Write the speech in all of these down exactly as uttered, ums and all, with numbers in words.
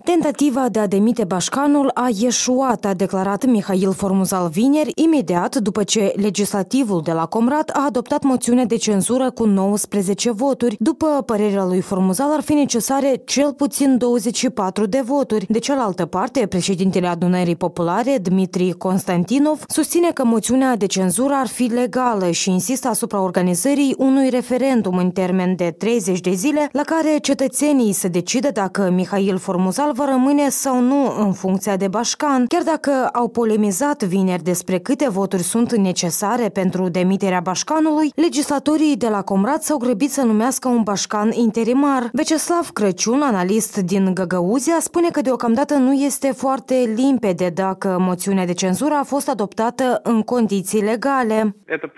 Tentativa de a demite Bașcanul a ieșuat, a declarat Mihail Formuzal vineri, imediat după ce legislativul de la Comrat a adoptat moțiune de cenzură cu nouăsprezece voturi. După părerea lui Formuzal, ar fi necesare cel puțin douăzeci și patru de voturi. De cealaltă parte, președintele Adunării Populare, Dmitri Constantinov, susține că moțiunea de cenzură ar fi legală și insistă asupra organizării unui referendum în termen de treizeci de zile, la care cetățenii să decidă dacă Mihail Formuzal va rămâne sau nu în funcția de Bașcan. Chiar dacă au polemizat vineri despre câte voturi sunt necesare pentru demiterea Bașcanului, legislatorii de la Comrat s-au grăbit să numească un Bașcan interimar. Veceslav Crăciun, analist din Găgăuzia, spune că deocamdată nu este foarte limpede dacă moțiunea de cenzură a fost adoptată în condiții legale.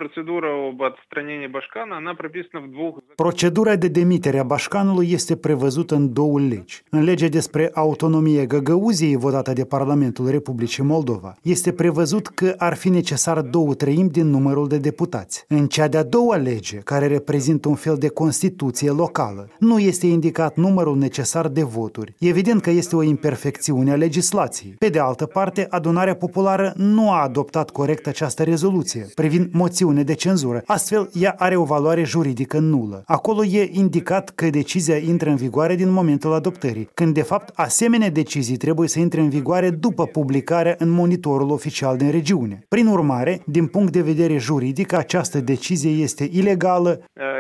Procedura de demitere a Bașcanului este prevăzută în două legi. În legea despre autonomie Găgăuziei, votată de Parlamentul Republicii Moldova, este prevăzut că ar fi necesar două treimi din numărul de deputați. În cea de-a doua lege, care reprezintă un fel de Constituție locală, nu este indicat numărul necesar de voturi. Evident că este o imperfecțiune a legislației. Pe de altă parte, Adunarea Populară nu a adoptat corect această rezoluție privind moțiune de cenzură. Astfel, ea are o valoare juridică nulă. Acolo e indicat că decizia intră în vigoare din momentul adoptării, când de fapt asemenea decizii trebuie să intre în vigoare după publicarea în monitorul oficial din regiune. Prin urmare, din punct de vedere juridic, această decizie este ilegală.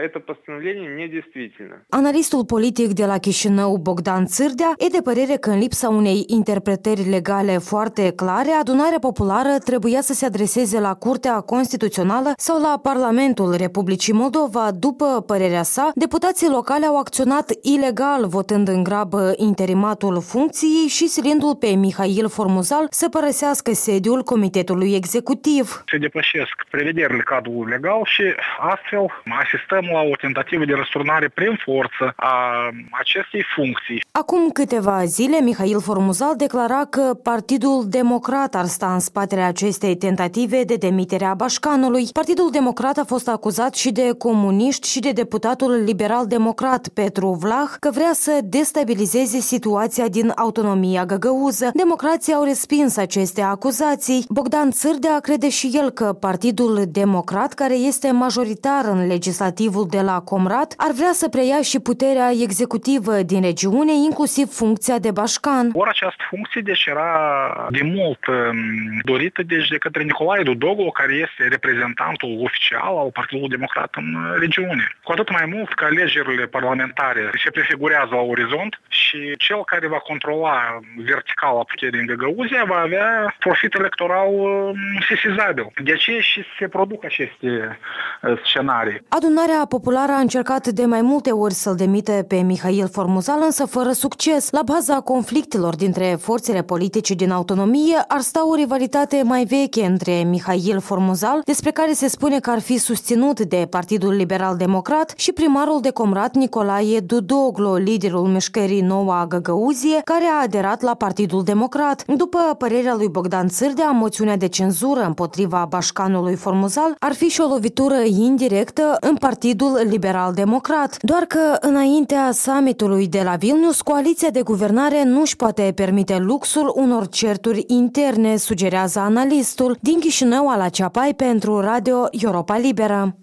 Analistul politic de la Chișinău, Bogdan Țârdea, e de părere că în lipsa unei interpretări legale foarte clare, Adunarea Populară trebuia să se adreseze la Curtea Constituțională sau la Parlamentul Republicii Moldova. După părerea sa, deputații locali au acționat ilegal, votând în grabă interimatul funcției și silindu-l pe Mihail Formuzal să părăsească sediul Comitetului Executiv. Se depășesc prevederile cadrului legal și astfel asistăm la o tentativă de răsturnare prin forță a acestei funcții. Acum câteva zile, Mihail Formuzal declara că Partidul Democrat ar sta în spatele acestei tentative de demitere a Bașcanului. Partidul Democrat a fost acuzat și de comuniști și de deputatul liberal-democrat Petru Vlah că vrea să destabilizeze situația din autonomia găgăuză. Democrații au respins aceste acuzații. Bogdan Țârdea crede și el că Partidul Democrat, care este majoritar în legislativul de la Comrat, ar vrea să preia și puterea executivă din regiune, inclusiv funcția de Bașcan. Ori această funcție deci era de mult dorită deci de către Nicolae Dodoglu, care este reprezentantul oficial al Partidului Democrat în regiune. Cu atât mai mult că alegerile parlamentare se prefigurează la orizont și cel care va controla vertical puterea în Găgăuzia va avea profit electoral sesizabil. De aceea și se produc aceste scenarii. Adunarea Populară a încercat de mai multe ori să-l demite pe Mihail Formuzal, însă fără succes. La baza conflictelor dintre forțele politice din autonomie ar sta o rivalitate mai veche între Mihail Formuzal, despre care se spune că ar fi susținut de Partidul Liberal-Democrat, și primarul de Comrat Nicolae Dodoglu, liderul mișcării Noua Găgăuzie, care a aderat la Partidul Democrat. După părerea lui Bogdan Țârdea, moțiunea de cenzură împotriva Bașcanului Formuzal ar fi și o lovitură indirectă în Partidul Liberal-Democrat. Doar că înaintea summitului de la Vilnius, coaliția de guvernare nu își poate permite luxul unor certuri interne, sugerează analistul. Din Chișinău, Ala Ceapai pentru Radio Europa Liberă.